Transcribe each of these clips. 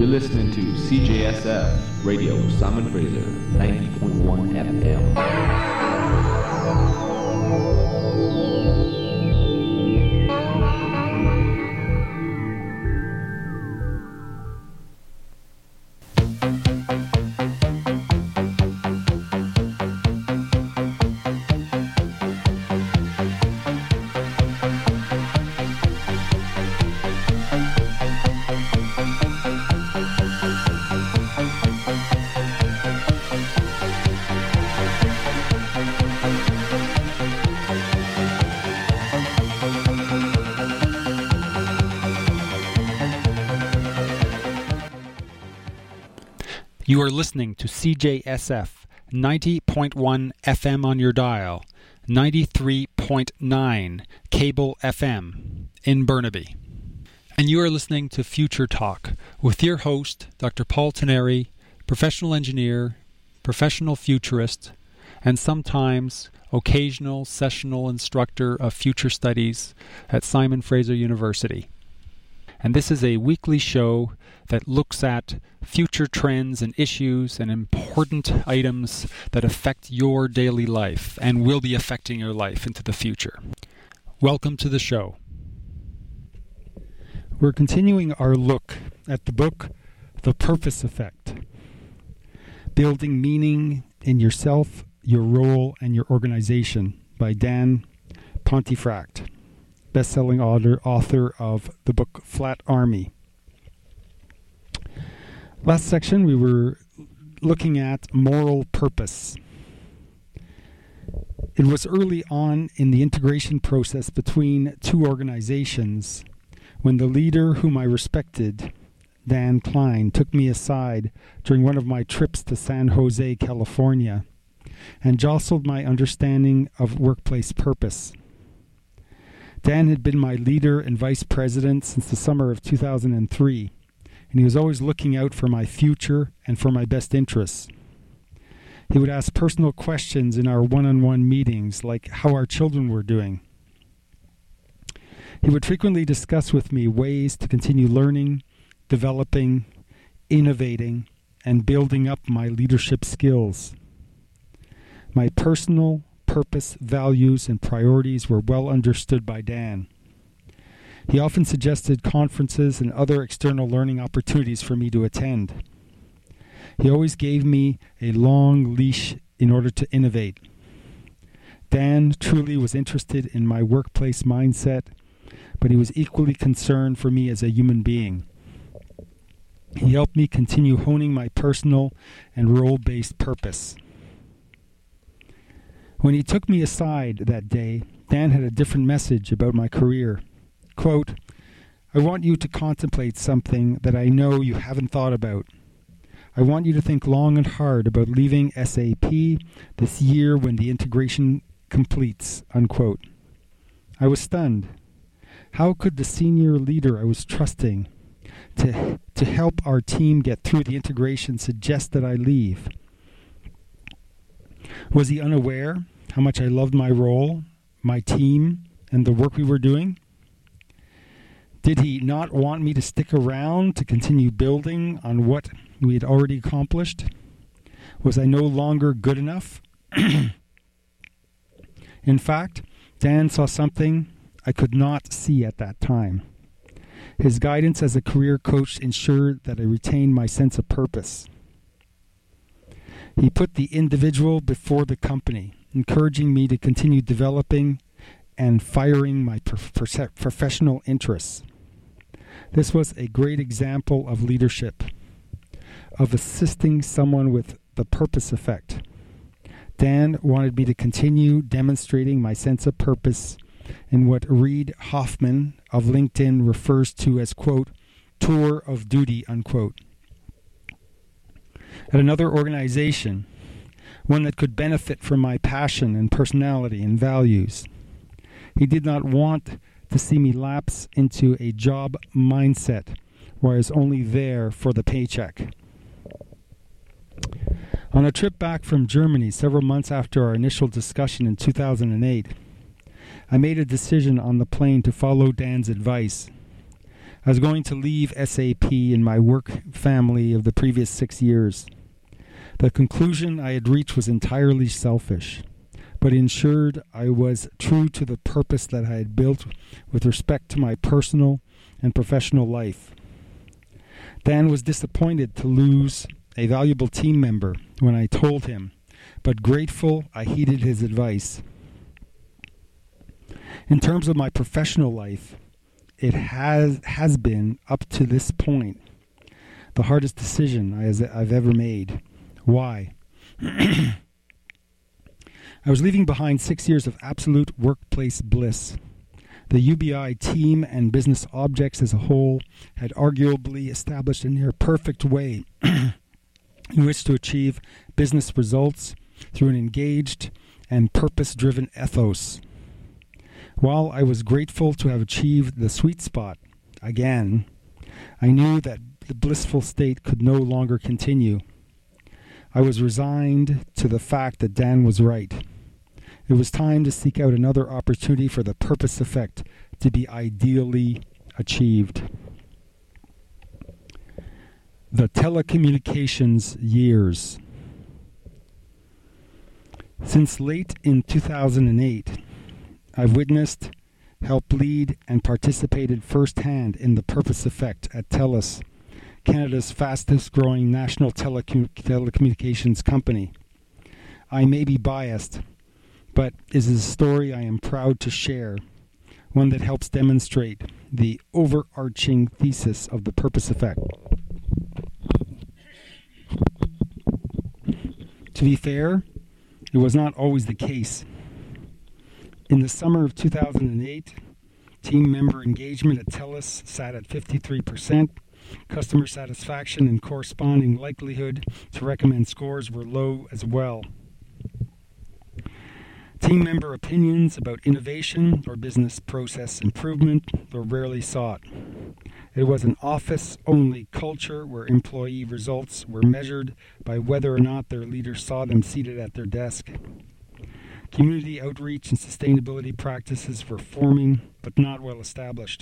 listening to CJSF Radio, Simon Fraser, 90.1 FM. You are listening to CJSF 90.1 FM on your dial, 93.9 cable FM in Burnaby. And you are listening to Future Talk with your host, Dr. Paul Teneri, professional engineer, professional futurist, and sometimes occasional sessional instructor of future studies at Simon Fraser University. And this is a weekly show that looks at future trends and issues and important items that affect your daily life and will be affecting your life into the future. Welcome to the show. We're continuing our look at the book, The Purpose Effect, Building Meaning in Yourself, Your Role, and Your Organization by Dan Pontefract, best-selling author of the book Flat Army. Last section we were looking at moral purpose. It was early on in the integration process between two organizations when the leader whom I respected, Dan Klein, took me aside during one of my trips to San Jose, California, and jostled my understanding of workplace purpose. Dan had been my leader and vice president since the summer of 2003, and he was always looking out for my future and for my best interests. He would ask personal questions in our one-on-one meetings, like how our children were doing. He would frequently discuss with me ways to continue learning, developing, innovating, and building up my leadership skills. My personal purpose, values, and priorities were well understood by Dan. He often suggested conferences and other external learning opportunities for me to attend. He always gave me a long leash in order to innovate. Dan truly was interested in my workplace mindset, but he was equally concerned for me as a human being. He helped me continue honing my personal and role-based purpose. When he took me aside that day, Dan had a different message about my career. Quote, "I want you to contemplate something that I know you haven't thought about. I want you to think long and hard about leaving SAP this year when the integration completes," unquote. I was stunned. How could the senior leader I was trusting to help our team get through the integration suggest that I leave? Was he unaware how much I loved my role, my team, and the work we were doing? Did he not want me to stick around to continue building on what we had already accomplished? Was I no longer good enough? In fact, Dan saw something I could not see at that time. His guidance as a career coach ensured that I retained my sense of purpose. He put the individual before the company, encouraging me to continue developing and firing my professional interests. This was a great example of leadership, of assisting someone with the purpose effect. Dan wanted me to continue demonstrating my sense of purpose in what Reid Hoffman of LinkedIn refers to as, quote, tour of duty, unquote. At another organization, one that could benefit from my passion and personality and values, he did not want to see me lapse into a job mindset where I was only there for the paycheck. On a trip back from Germany several months after our initial discussion in 2008, I made a decision on the plane to follow Dan's advice. I was going to leave SAP and my work family of the previous 6 years. The conclusion I had reached was entirely selfish, but ensured I was true to the purpose that I had built with respect to my personal and professional life. Dan was disappointed to lose a valuable team member when I told him, but grateful I heeded his advice. In terms of my professional life, it has been, up to this point, the hardest decision I've ever made. Why? I was leaving behind 6 years of absolute workplace bliss. The UBI team and business objects as a whole had arguably established a near-perfect way in which to achieve business results through an engaged and purpose-driven ethos. While I was grateful to have achieved the sweet spot again, I knew that the blissful state could no longer continue. I was resigned to the fact that Dan was right. It was time to seek out another opportunity for the purpose effect to be ideally achieved. The telecommunications years. Since late in 2008, I've witnessed, helped lead, and participated firsthand in the purpose effect at TELUS, Canada's fastest-growing national telecommunications company. I may be biased, but it is a story I am proud to share, one that helps demonstrate the overarching thesis of the purpose effect. To be fair, it was not always the case. In the summer of 2008, team member engagement at TELUS sat at 53%. Customer satisfaction and corresponding likelihood to recommend scores were low as well. Team member opinions about innovation or business process improvement were rarely sought. It was an office-only culture where employee results were measured by whether or not their leaders saw them seated at their desk. Community outreach and sustainability practices were forming, but not well established.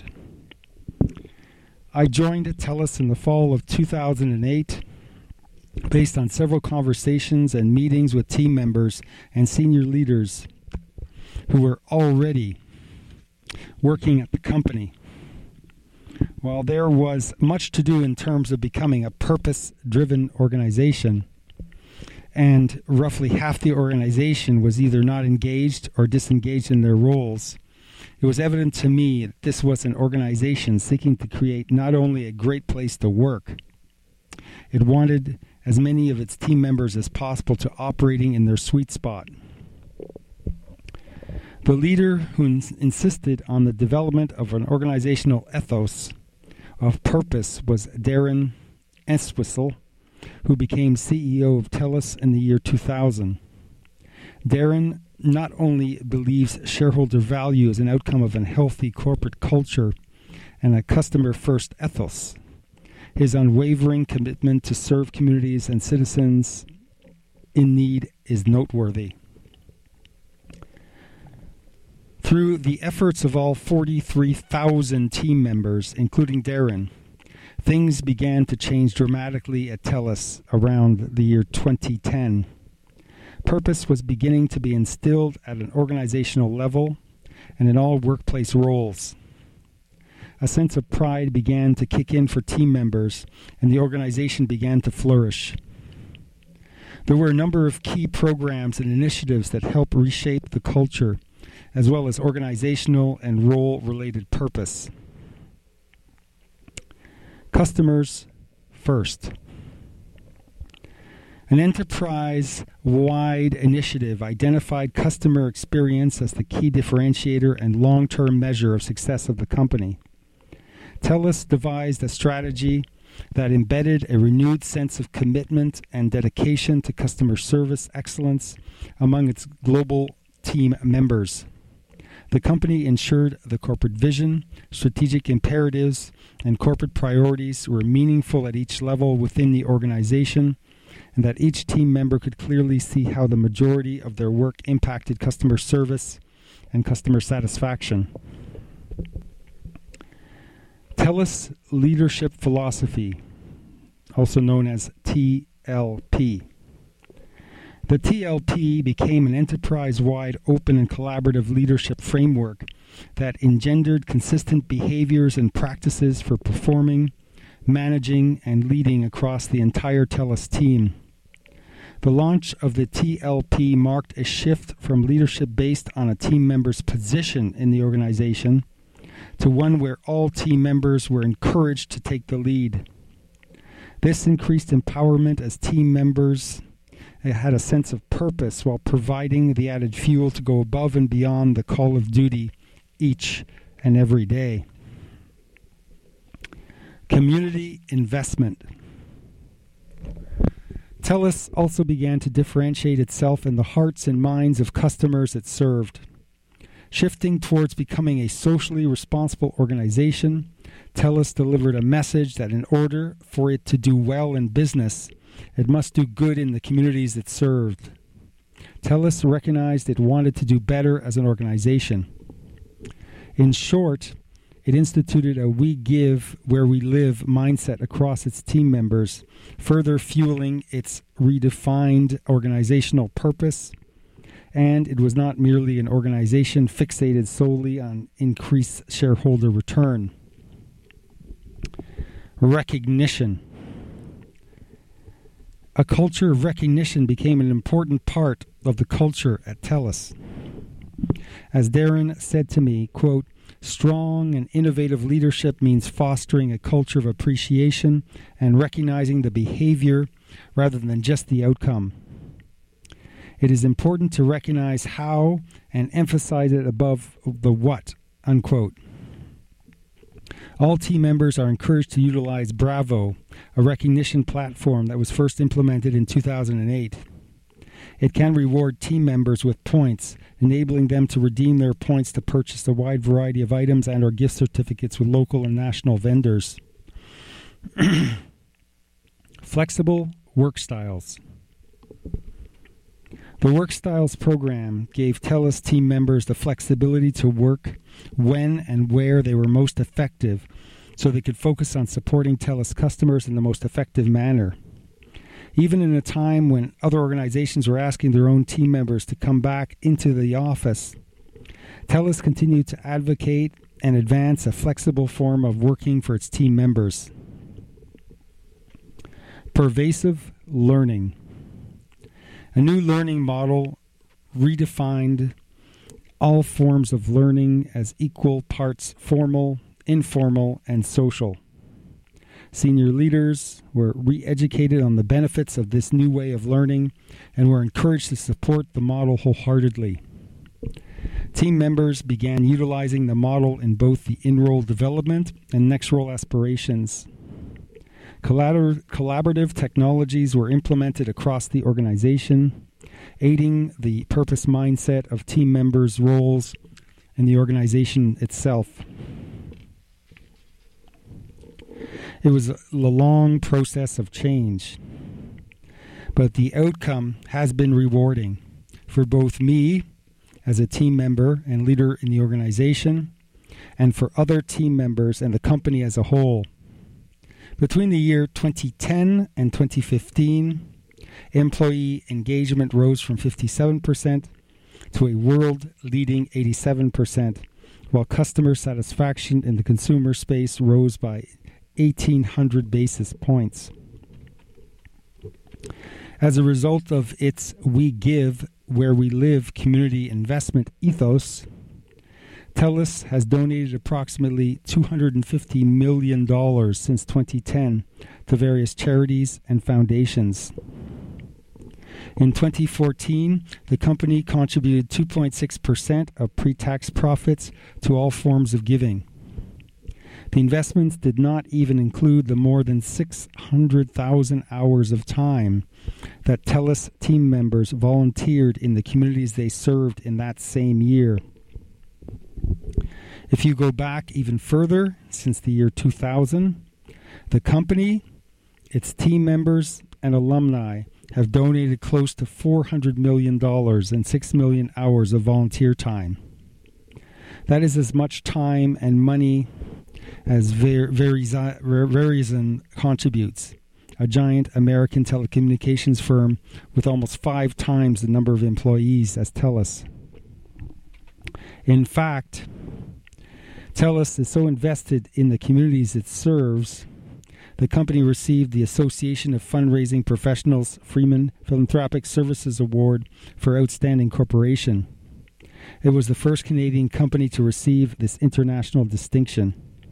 I joined TELUS in the fall of 2008 based on several conversations and meetings with team members and senior leaders who were already working at the company. While there was much to do in terms of becoming a purpose-driven organization, and roughly half the organization was either not engaged or disengaged in their roles, it was evident to me that this was an organization seeking to create not only a great place to work, it wanted as many of its team members as possible to operating in their sweet spot. The leader who insisted on the development of an organizational ethos of purpose was Darren Entwistle, who became CEO of TELUS in the year 2000. Darren not only believes shareholder value is an outcome of a healthy corporate culture and a customer-first ethos, his unwavering commitment to serve communities and citizens in need is noteworthy. Through the efforts of all 43,000 team members, including Darren, things began to change dramatically at TELUS around the year 2010. Purpose was beginning to be instilled at an organizational level and in all workplace roles. A sense of pride began to kick in for team members, and the organization began to flourish. There were a number of key programs and initiatives that helped reshape the culture, as well as organizational and role-related purpose. Customers first. An enterprise-wide initiative identified customer experience as the key differentiator and long-term measure of success of the company. TELUS devised a strategy that embedded a renewed sense of commitment and dedication to customer service excellence among its global team members. The company ensured the corporate vision, strategic imperatives, and corporate priorities were meaningful at each level within the organization, and that each team member could clearly see how the majority of their work impacted customer service and customer satisfaction. TELUS Leadership Philosophy, also known as TLP. The TLP became an enterprise-wide open and collaborative leadership framework that engendered consistent behaviors and practices for performing, managing, and leading across the entire TELUS team. The launch of the TLP marked a shift from leadership based on a team member's position in the organization to one where all team members were encouraged to take the lead. This increased empowerment as team members had a sense of purpose while providing the added fuel to go above and beyond the call of duty each and every day. Community investment. TELUS also began to differentiate itself in the hearts and minds of customers it served. Shifting towards becoming a socially responsible organization, TELUS delivered a message that in order for it to do well in business, it must do good in the communities it served. TELUS recognized it wanted to do better as an organization. In short, it instituted a we give where we live mindset across its team members, further fueling its redefined organizational purpose. And it was not merely an organization fixated solely on increased shareholder return. Recognition. A culture of recognition became an important part of the culture at TELUS. As Darren said to me, quote, "Strong and innovative leadership means fostering a culture of appreciation and recognizing the behavior rather than just the outcome. It is important to recognize how and emphasize it above the what," unquote. All team members are encouraged to utilize Bravo, a recognition platform that was first implemented in 2008. It can reward team members with points, enabling them to redeem their points to purchase a wide variety of items and/or gift certificates with local and national vendors. Flexible work styles. The Work Styles program gave TELUS team members the flexibility to work when and where they were most effective so they could focus on supporting TELUS customers in the most effective manner. Even in a time when other organizations were asking their own team members to come back into the office, TELUS continued to advocate and advance a flexible form of working for its team members. Pervasive learning. A new learning model redefined all forms of learning as equal parts formal, informal, and social. Senior leaders were re-educated on the benefits of this new way of learning and were encouraged to support the model wholeheartedly. Team members began utilizing the model in both the in-role development and next-role aspirations. Collaborative technologies were implemented across the organization, aiding the purpose mindset of team members' roles and the organization itself. It was a long process of change, but the outcome has been rewarding for both me as a team member and leader in the organization and for other team members and the company as a whole. Between the year 2010 and 2015, employee engagement rose from 57% to a world-leading 87%, while customer satisfaction in the consumer space rose by 1,800 basis points. As a result of its We Give, Where We Live community investment ethos, TELUS has donated approximately $250 million since 2010 to various charities and foundations. In 2014, the company contributed 2.6% of pre-tax profits to all forms of giving. The investments did not even include the more than 600,000 hours of time that TELUS team members volunteered in the communities they served in that same year. If you go back even further, since the year 2000, the company, its team members, and alumni have donated close to $400 million and 6 million hours of volunteer time. That is as much time and money as Verizon contributes, a giant American telecommunications firm with almost 5 times the number of employees as TELUS. In fact, TELUS is so invested in the communities it serves, the company received the Association of Fundraising Professionals Freeman Philanthropic Services Award for Outstanding Corporation. It was the first Canadian company to receive this international distinction.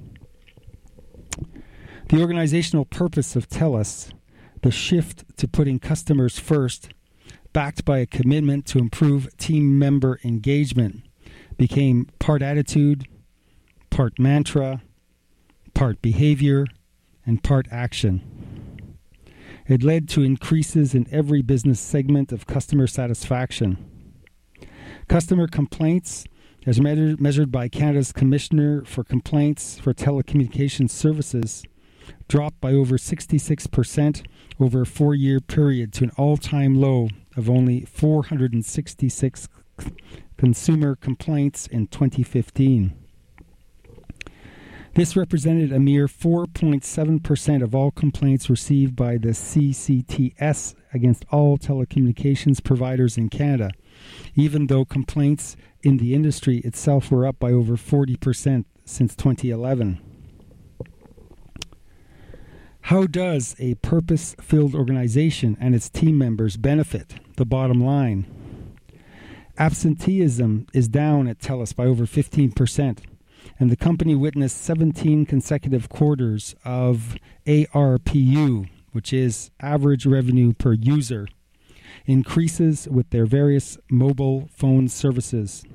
The organizational purpose of TELUS, the shift to putting customers first, backed by a commitment to improve team member engagement, became part attitude, part mantra, part behavior, and part action. It led to increases in every business segment of customer satisfaction. Customer complaints, as measured by Canada's Commissioner for Complaints for Telecommunications Services, dropped by over 66% over a 4-year period to an all-time low of only 466 consumer complaints in 2015. This represented a mere 4.7% of all complaints received by the CCTS against all telecommunications providers in Canada, even though complaints in the industry itself were up by over 40% since 2011. How does a purpose-filled organization and its team members benefit? The bottom line. Absenteeism is down at TELUS by over 15%. And the company witnessed 17 consecutive quarters of ARPU, which is average revenue per user, increases with their various mobile phone services.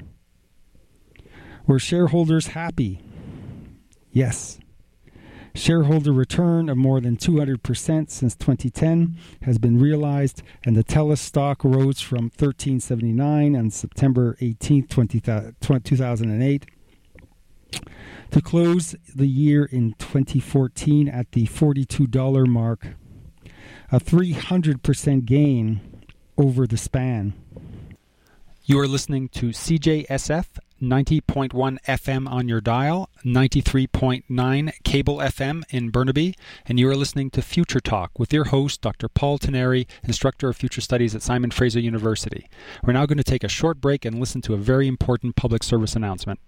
Were shareholders happy? Yes. Shareholder return of more than 200% since 2010 has been realized, and the TELUS stock rose from $13.79 on September 18, 2008, to close the year in 2014 at the $42 mark, a 300% gain over the span. You are listening to CJSF 90.1 FM on your dial, 93.9 cable FM in Burnaby, and you are listening to Future Talk with your host, Dr. Paul Teneri, instructor of Future Studies at Simon Fraser University. We're now going to take a short break and listen to a very important public service announcement.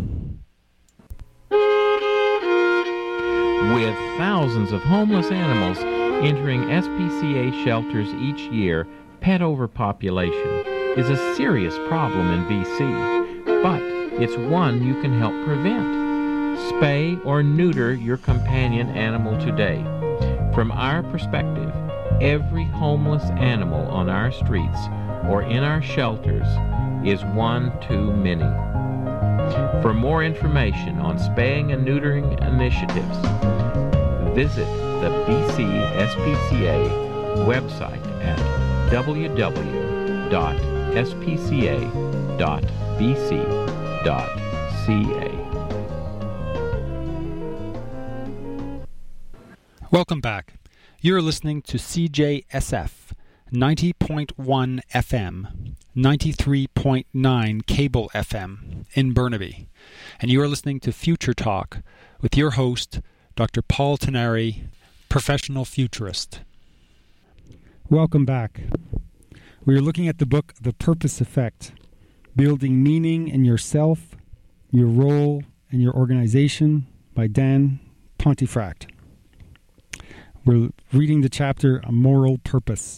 With thousands of homeless animals entering SPCA shelters each year, pet overpopulation is a serious problem in BC, but it's one you can help prevent. Spay or neuter your companion animal today. From our perspective, every homeless animal on our streets or in our shelters is one too many. For more information on spaying and neutering initiatives, visit the BC SPCA website at www.spca.bc.ca. Welcome back. You're listening to CJSF 90.1 FM, 93.9 cable FM in Burnaby. And you are listening to Future Talk with your host, Dr. Paul Teneri, professional futurist. Welcome back. We are looking at the book The Purpose Effect, Building Meaning in Yourself, Your Role, and Your Organization by Dan Pontefract. We're reading the chapter, A Moral Purpose.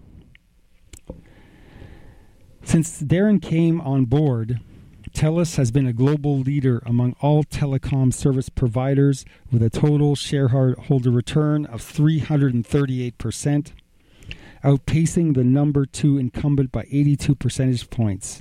Since Darren came on board, TELUS has been a global leader among all telecom service providers with a total shareholder return of 338%, outpacing the number 2 incumbent by 82 percentage points.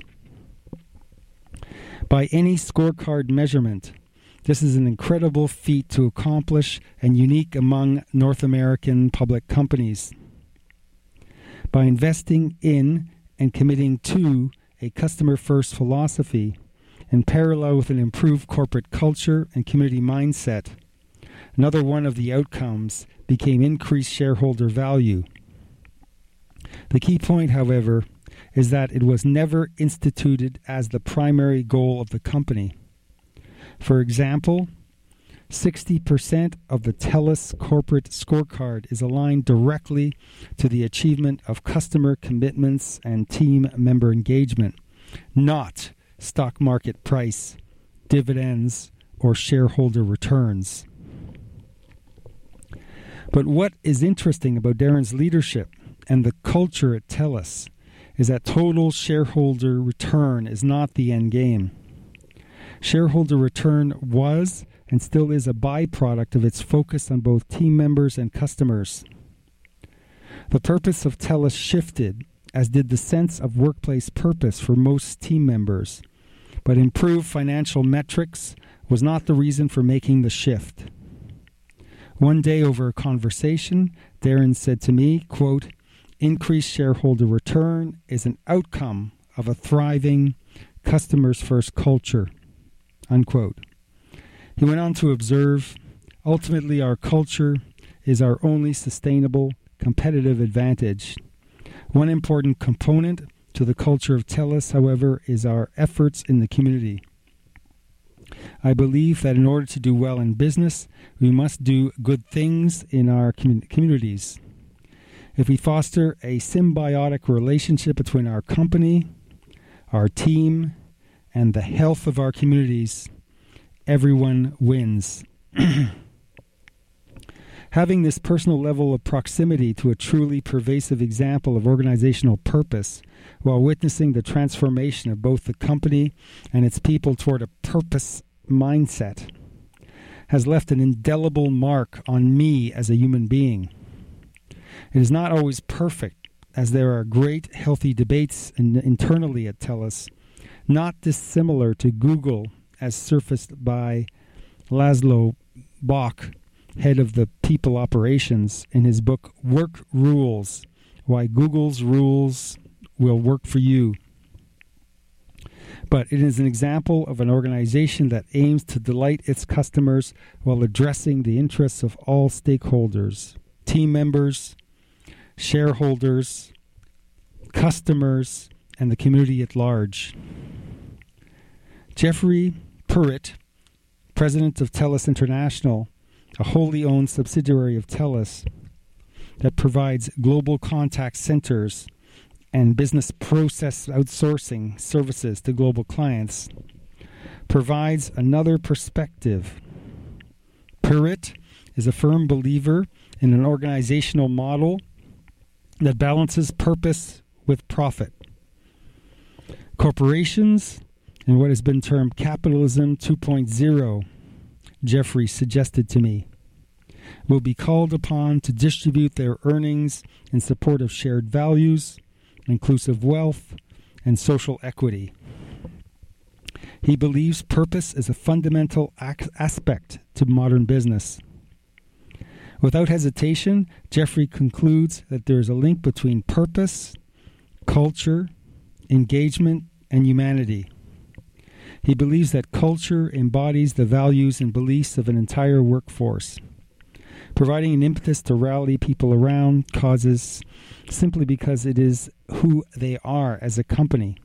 By any scorecard measurement, this is an incredible feat to accomplish and unique among North American public companies. By investing in and committing to a customer-first philosophy in parallel with an improved corporate culture and community mindset, another one of the outcomes became increased shareholder value. The key point, however, is that it was never instituted as the primary goal of the company. For example, 60% of the TELUS corporate scorecard is aligned directly to the achievement of customer commitments and team member engagement, not stock market price, dividends, or shareholder returns. But what is interesting about Darren's leadership and the culture at TELUS is that total shareholder return is not the end game. Shareholder return was and still is a byproduct of its focus on both team members and customers. The purpose of TELUS shifted, as did the sense of workplace purpose for most team members, but improved financial metrics was not the reason for making the shift. One day over a conversation, Darren said to me, quote, "Increased shareholder return is an outcome of a thriving, customers-first culture," unquote. He went on to observe, "Ultimately, our culture is our only sustainable competitive advantage. One important component to the culture of TELUS, however, is our efforts in the community. I believe that in order to do well in business, we must do good things in our communities. If we foster a symbiotic relationship between our company, our team, and the health of our communities, everyone wins." Having this personal level of proximity to a truly pervasive example of organizational purpose while witnessing the transformation of both the company and its people toward a purpose mindset has left an indelible mark on me as a human being. It is not always perfect, as there are great, healthy debates internally at TELUS, not dissimilar to Google as surfaced by Laszlo Bock, head of the people operations, in his book Work Rules, Why Google's Rules Will Work for You. But it is an example of an organization that aims to delight its customers while addressing the interests of all stakeholders, team members, shareholders, customers, and the community at large. Jeffrey Puritt, president of TELUS International, a wholly owned subsidiary of TELUS that provides global contact centers and business process outsourcing services to global clients, provides another perspective. Puritt is a firm believer in an organizational model that balances purpose with profit. Corporations, and what has been termed capitalism 2.0, Jeffrey suggested to me, will be called upon to distribute their earnings in support of shared values, inclusive wealth, and social equity. He believes purpose is a fundamental aspect to modern business. Without hesitation, Jeffrey concludes that there is a link between purpose, culture, engagement, and humanity. He believes that culture embodies the values and beliefs of an entire workforce, providing an impetus to rally people around causes simply because it is who they are as a company.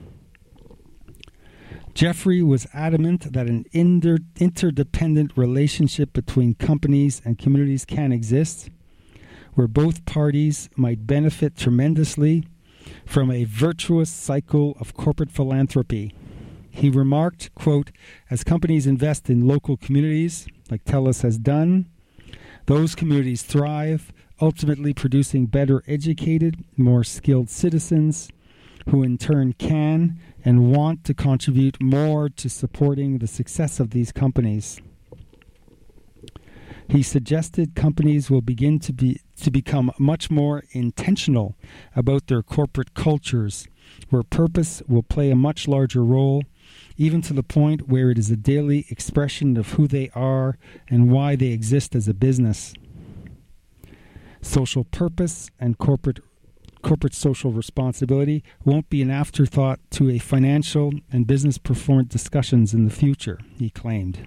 Jeffrey was adamant that an interdependent relationship between companies and communities can exist, where both parties might benefit tremendously from a virtuous cycle of corporate philanthropy. He remarked, quote, "As companies invest in local communities, like TELUS has done, those communities thrive, ultimately producing better educated, more skilled citizens who in turn can and want to contribute more to supporting the success of these companies." He suggested companies will begin to become much more intentional about their corporate cultures, where purpose will play a much larger role, even to the point where it is a daily expression of who they are and why they exist as a business. Social purpose and corporate social responsibility won't be an afterthought to a financial and business performance discussions in the future, he claimed.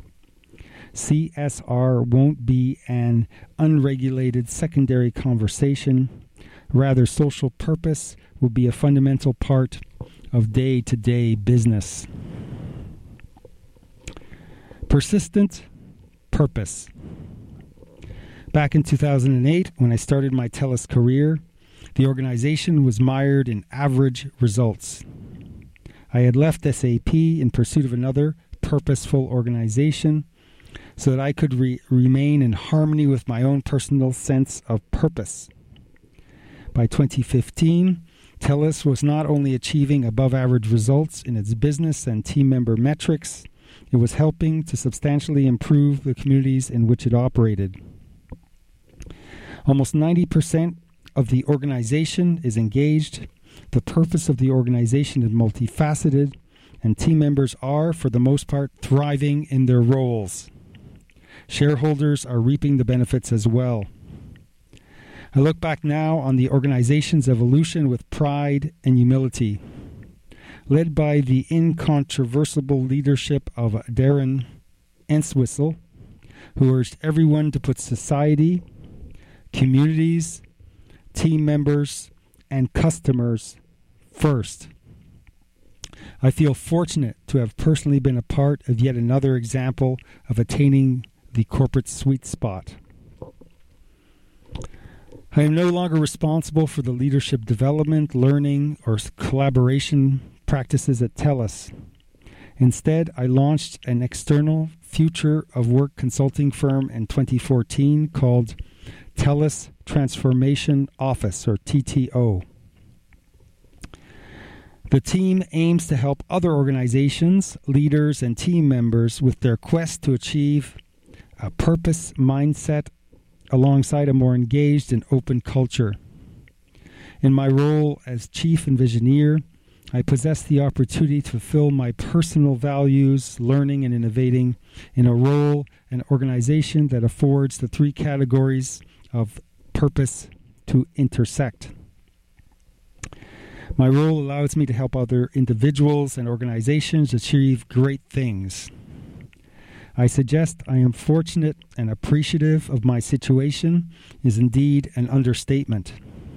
CSR won't be an unregulated secondary conversation. Rather, social purpose will be a fundamental part of day-to-day business. Persistent, purpose. Back in 2008, when I started my TELUS career, the organization was mired in average results. I had left SAP in pursuit of another purposeful organization so that I could remain in harmony with my own personal sense of purpose. By 2015, TELUS was not only achieving above-average results in its business and team member metrics, it was helping to substantially improve the communities in which it operated. Almost 90% of the organization is engaged. The purpose of the organization is multifaceted, and team members are, for the most part, thriving in their roles. Shareholders are reaping the benefits as well. I look back now on the organization's evolution with pride and humility. Led by the incontrovertible leadership of Darren Entwistle, who urged everyone to put society, communities, team members, and customers first. I feel fortunate to have personally been a part of yet another example of attaining the corporate sweet spot. I am no longer responsible for the leadership development, learning, or collaboration practices at TELUS. Instead, I launched an external future of work consulting firm in 2014 called TELUS Transformation Office, or TTO. The team aims to help other organizations, leaders, and team members with their quest to achieve a purpose mindset alongside a more engaged and open culture. In my role as Chief Envisioneer, I possess the opportunity to fulfill my personal values, learning and innovating in a role and organization that affords the three categories of purpose to intersect. My role allows me to help other individuals and organizations achieve great things. I suggest I am fortunate and appreciative of my situation is indeed an understatement.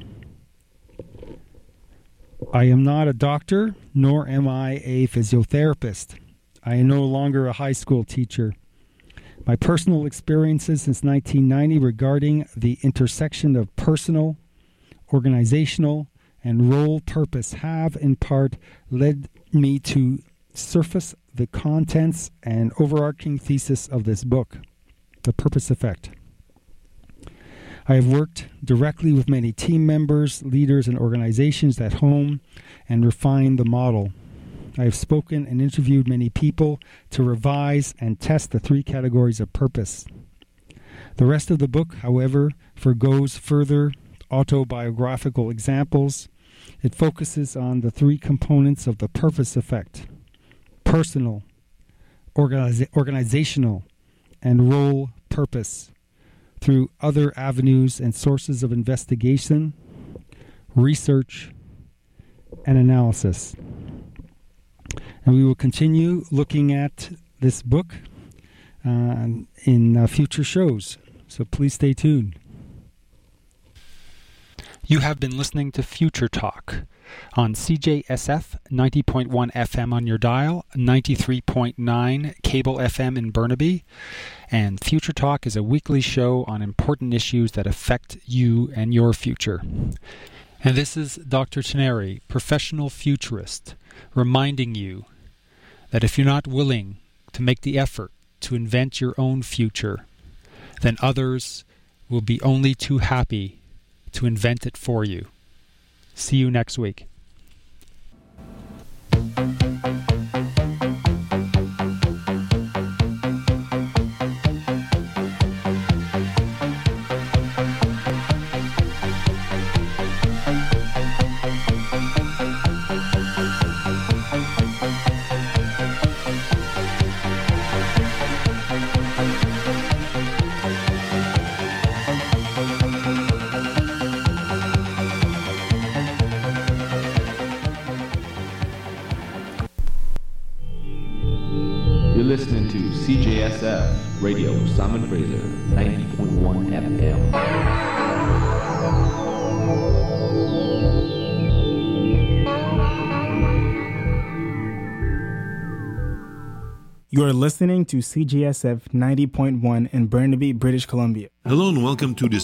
I am not a doctor, nor am I a physiotherapist. I am no longer a high school teacher. My personal experiences since 1990 regarding the intersection of personal, organizational, and role purpose have, in part, led me to surface the contents and overarching thesis of this book, The Purpose Effect. I have worked directly with many team members, leaders, and organizations at home and refined the model. I have spoken and interviewed many people to revise and test the three categories of purpose. The rest of the book, however, forgoes further autobiographical examples. It focuses on the three components of the purpose effect: personal, organizational, and role purpose, through other avenues and sources of investigation, research, and analysis. And we will continue looking at this book in future shows, so please stay tuned. You have been listening to Future Talk on CJSF 90.1 FM on your dial, 93.9 cable FM in Burnaby, and Future Talk is a weekly show on important issues that affect you and your future. And this is Dr. Teneri, professional futurist, reminding you that if you're not willing to make the effort to invent your own future, then others will be only too happy to invent it for you. See you next week. Listening to CJSF Radio Simon Fraser 90.1 FM. You're listening to CJSF 90.1 in Burnaby, British Columbia. Hello and welcome to this